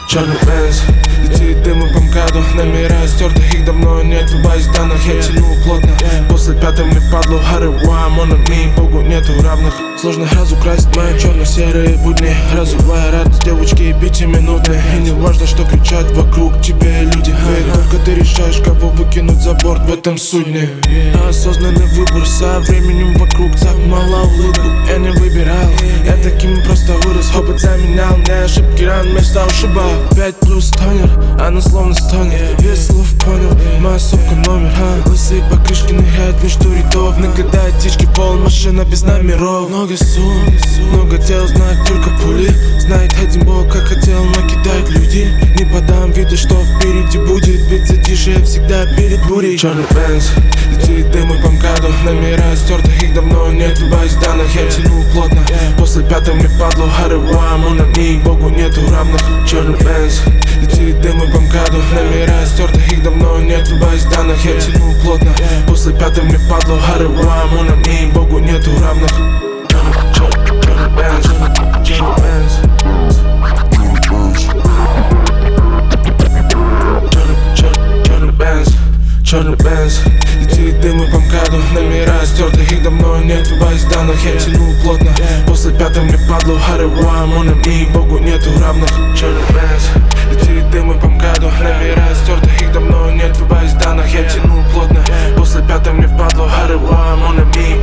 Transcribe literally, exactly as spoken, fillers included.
Черный Бенз, летит дым и по МКАДу. Номера стертых, их давно нет в базе данных. Я тяну плотно, после пятой мне впадло. Харыва, монами, богу нету равных. Сложно разукрасить мои черно-серые будни. Разувая радость девочки пятиминутные. И не важно, что кричат вокруг тебе люди. Ведь только ты решаешь, кого выкинуть за борт, в этом судне. Осознанный выбор со временем вокруг. Так мало улыбку, я не выбирал. Я таким просто вырос, опыт заменял мне ошибки, ран вместо ушибал. Пять плюс тонер, она словно стонет. Вес слов понял, массовка номер. а? Лысые покрышки ныряют между рядов. Нагадает птички, пол, машина без номеров. Много сум, много тел, знают только пули. Знает один бог, как хотел, но кидают люди. Не подам виду, что впереди будет, ведь затишье всегда перед бурей. Черный Бенз, летит дым и по МКАДу. Номера стертых, их давно нет в базе данных. Я тяну плотно, после пятой мне впадло. Харыва, монами, богу нету равных. Черный Бенз, летит дым и по МКАДу. Номера стертых, их давно нет в базе данных. Я тяну плотно, после пятой мне впадло. Харыва, монами, богу нету равных. Черный Бенз, Черный Бенз, Черный Бенз, Черный Бенз, летит дым и по МКАДу. Номера стертых, их давно нет в базе данных. Я тяну плотно, после пятой мне впадло. Харыва, монами, богу нету равных. Черный Бенз, летит дым и по МКАДу. Номера стертых, их давно нет в базе данных. Я тяну плотно, после пятой мне впадло. Харыва, монами,